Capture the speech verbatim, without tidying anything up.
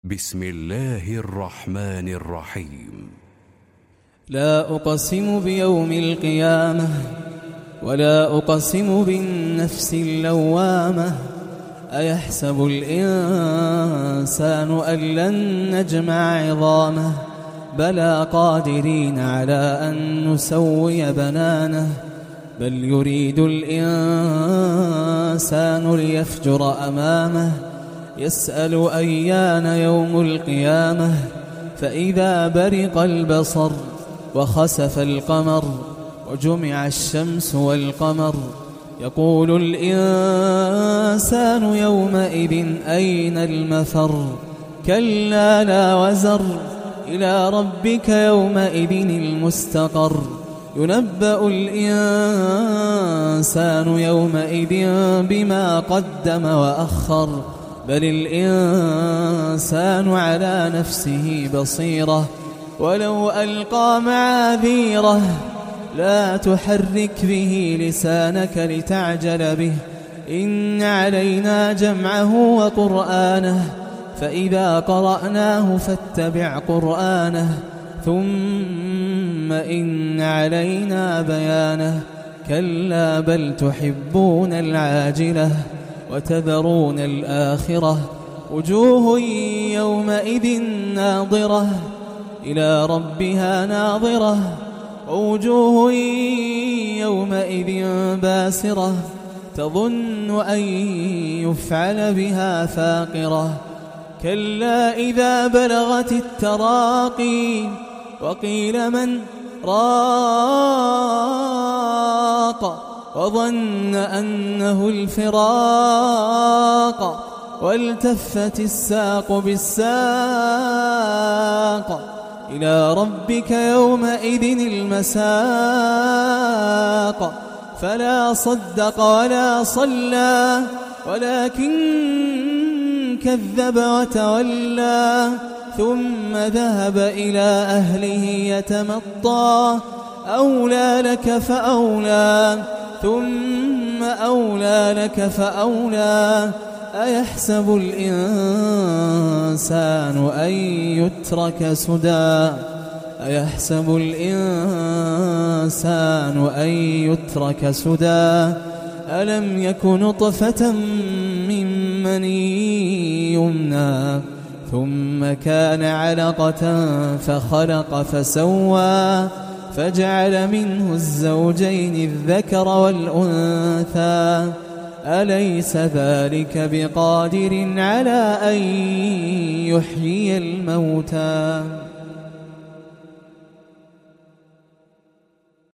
بسم الله الرحمن الرحيم. لا أقسم بيوم القيامة ولا أقسم بالنفس اللوامة. أيحسب الإنسان أن لن نجمع عظامه بلى قادرين على أن نسوي بنانه. بل يريد الإنسان ليفجر أمامه يسأل أيان يوم القيامة. فإذا برق البصر وخسف القمر وجمع الشمس والقمر يقول الإنسان يومئذ أين المفر. كلا لا وزر إلى ربك يومئذ المستقر. ينبأ الإنسان يومئذ بما قدم وأخر. بل الإنسان على نفسه بصيرة ولو ألقى معاذيره. لا تحرك به لسانك لتعجل به إن علينا جمعه وقرآنه. فإذا قرأناه فاتبع قرآنه ثم إن علينا بيانه. كلا بل تحبون العاجلة وتذرون الآخرة. وجوه يومئذ ناظرة إلى ربها ناظرة ووجوه يومئذ باسرة تظن أن يفعل بها فاقرة. كلا إذا بلغت التراقي وقيل من راق وظن أنه الفراق والتفت الساق بالساق. إلى ربك يومئذ المساق. فلا صدق ولا صلى ولكن كذب وتولى ثم ذهب إلى أهله يتمطى. أولى لك فأولى ثم أولى لك فأولى. أيحسب الإنسان أن يترك سدى. أيحسب الإنسان أن يترك سدى. ألم يك نطفة من مني يمنى ثم كان علقة فخلق فسوى فجعل منه الزوجين الذكر والأنثى. أليس ذلك بقادر على أن يحيي الموتى.